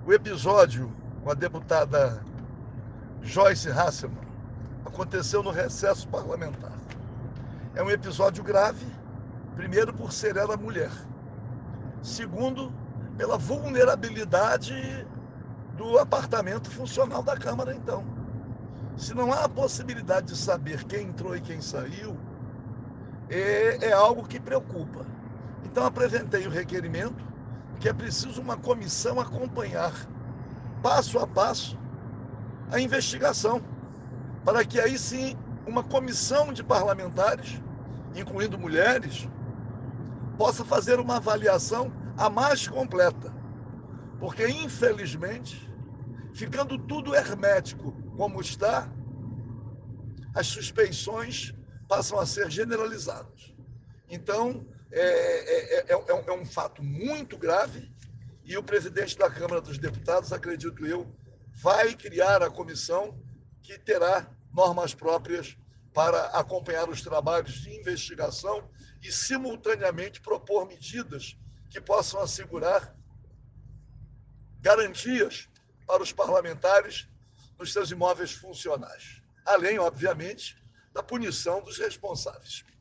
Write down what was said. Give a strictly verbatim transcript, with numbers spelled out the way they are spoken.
O episódio com a deputada Joyce Hasselmann aconteceu no recesso parlamentar. É um episódio grave, primeiro por ser ela mulher, segundo pela vulnerabilidade do apartamento funcional da Câmara. Então, se não há a possibilidade de saber quem entrou e quem saiu, é, é algo que preocupa. Então apresentei o requerimento que é preciso uma comissão acompanhar passo a passo a investigação, para que aí sim uma comissão de parlamentares, incluindo mulheres, possa fazer uma avaliação a mais completa. Porque, infelizmente, ficando tudo hermético como está, as suspeições passam a ser generalizadas. Então, é, é, é, é um fato muito grave e o presidente da Câmara dos Deputados, acredito eu, vai criar a comissão que terá normas próprias para acompanhar os trabalhos de investigação e, simultaneamente, propor medidas que possam assegurar garantias para os parlamentares nos seus imóveis funcionais. Além, obviamente, da punição dos responsáveis.